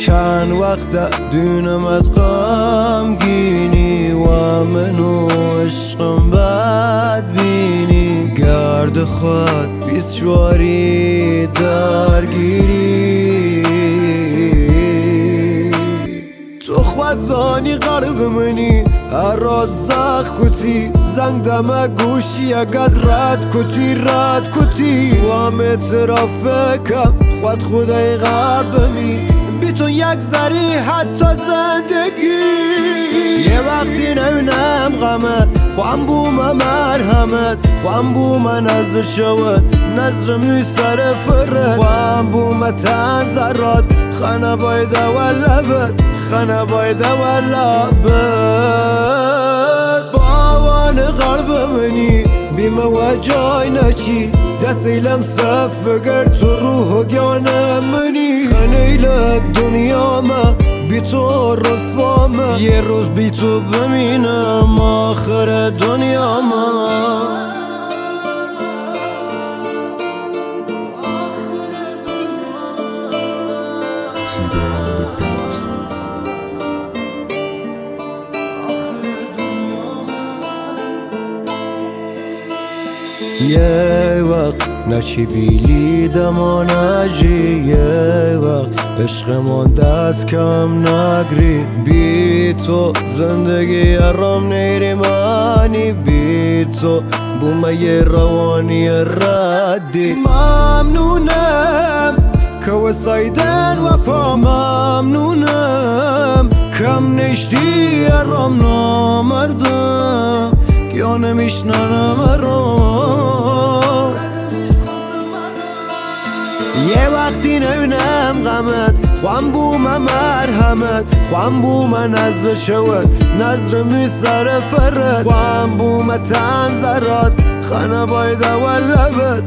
چند وقت دونمت غمگینی و منو عشقم بد بینی گرد خود بیسواری درگیری تو خود زانی قرب منی رازخ کتی زنگ دم گوشی اگد رد کتی و هم اعترافکم خودای قربمی بی تو یک ذری حتی زندگی یه وقتی نونم غمت خوام بوم مرحمت خوام بوم نظر شود نظر می سر فرد خوام بوم تنظرات خانه باید و لبت باوان قلب منی بیم و جای نچی دست ایلم صف گر تو روح گانه منی خنیل دنیا ما بی تو رسوام یه روز بی تو بمینم آخر دنیا ما یه وقت نچی بیلیدم و نجی یه وقت عشقمون دست کم نگری بی تو زندگی ارام نیری مانی بی تو بومه یه روانی ردی ممنونم که وسایدن و پا ممنونم کم نشتی ارام نامردم یا نمیشنانم ارام یه وقتی نونم غمت خوام بوم مرحمت خوام بوم نظر شود نظر می سر فرد خوام بوم تنظرات خانه باید و لبت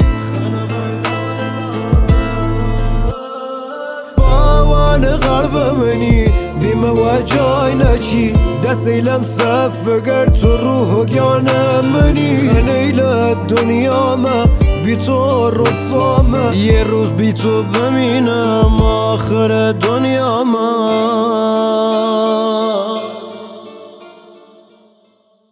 باوان قلب منی بیم و جای نچی دست ایلم صف گر تو روح گانه منی خنیل دنیا ما بی تو رسوام یه روز بی تو بمینم آخر دنیا ما